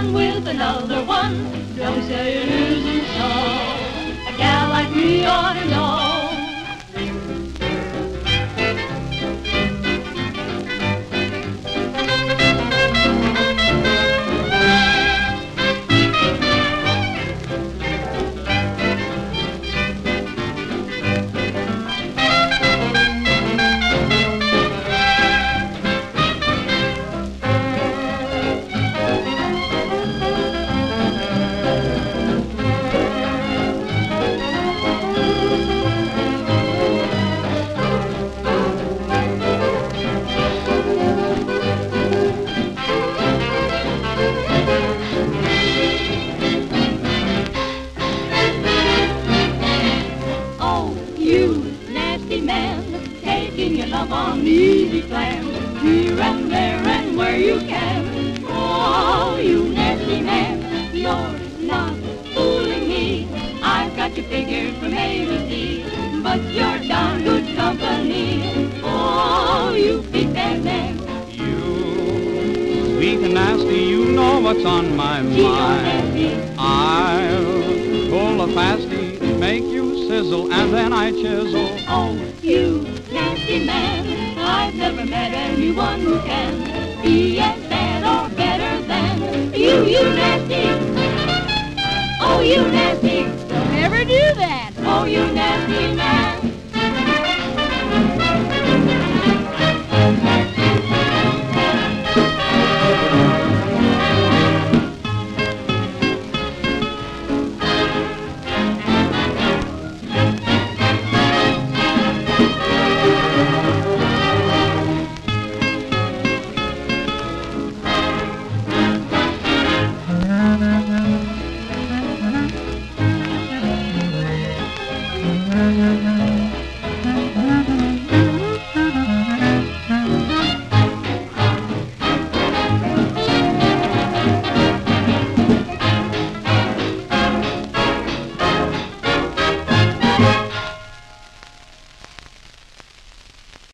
on with another one. Don't say it isn't so. A gal like me ought to know. Man, taking your love on easy plan, here and there and where you can. Oh, you nasty man, you're not fooling me. I've got you figured from A to Z, but you're darn good company. Oh, you big bad man. You sweet and nasty, you know what's on my mind. I'll pull a pasty, make you sizzle, and then I chisel. Oh, you nasty man, I've never met anyone who can be as bad or better than you, you nasty. Oh, you nasty. Don't ever do that. Oh, you nasty man.